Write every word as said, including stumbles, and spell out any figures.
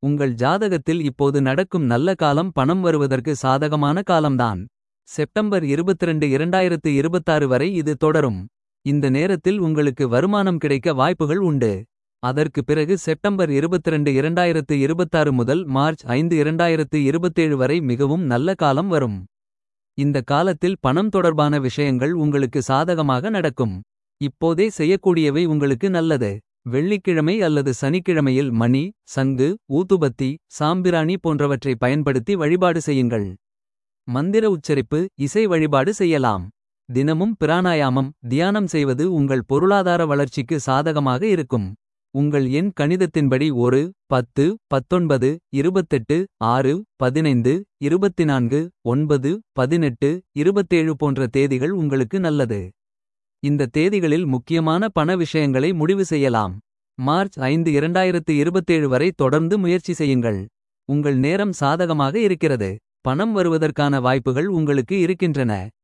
உங்கள் ஜாதகத்தில் இப்போது நடக்கும் நல்ல காலம் பணம் வருவதற்கு சாதகமான காலம்தான். செப்டம்பர் இருபத்திரண்டு இரண்டாயிரத்து இருபத்தாறு வரை இது தொடரும். இந்த நேரத்தில் உங்களுக்கு வருமானம் கிடைக்க வாய்ப்புகள் உண்டு. அதற்கு பிறகு செப்டம்பர் இருபத்திரண்டு இரண்டாயிரத்து இருபத்தாறு முதல் மார்ச் ஐந்து இரண்டாயிரத்து இருபத்தேழு வரை மிகவும் நல்ல காலம் வரும். இந்த காலத்தில் பணம் தொடர்பான விஷயங்கள் உங்களுக்கு சாதகமாக நடக்கும். இப்போதே செய்யக்கூடியவை உங்களுக்கு நல்லது. வெள்ளிக்கிழமை அல்லது சனிக்கிழமையில் மணி, சங்கு, ஊதுபத்தி, சாம்பிராணி போன்றவற்றை பயன்படுத்தி வழிபாடு செய்யுங்கள். மந்திர உச்சரிப்பு, இசை வழிபாடு செய்யலாம். தினமும் பிராணாயாமம், தியானம் செய்வது உங்கள் பொருளாதார வளர்ச்சிக்கு சாதகமாக இருக்கும். உங்கள் எண் கணிதத்தின்படி ஒரு, பத்து, பத்தொன்பது, இருபத்தெட்டு, ஆறு, பதினைந்து, இருபத்தினான்கு, ஒன்பது, பதினெட்டு, இருபத்தேழு போன்ற தேதிகள் உங்களுக்கு நல்லது. இந்த தேதிகளில் முக்கியமான பண விஷயங்களை முடிவு செய்யலாம். மார்ச் ஐந்து இரண்டாயிரத்து இருபத்தேழு வரை தொடர்ந்து முயற்சி செய்யுங்கள். உங்கள் நேரம் சாதகமாக இருக்கிறது. பணம் வருவதற்கான வாய்ப்புகள் உங்களுக்கு இருக்கின்றன.